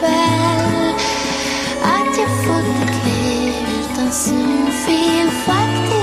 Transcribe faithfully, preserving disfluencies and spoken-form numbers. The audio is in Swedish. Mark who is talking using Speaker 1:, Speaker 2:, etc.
Speaker 1: kväll. Att jag fått ett liv utan synfel faktiskt.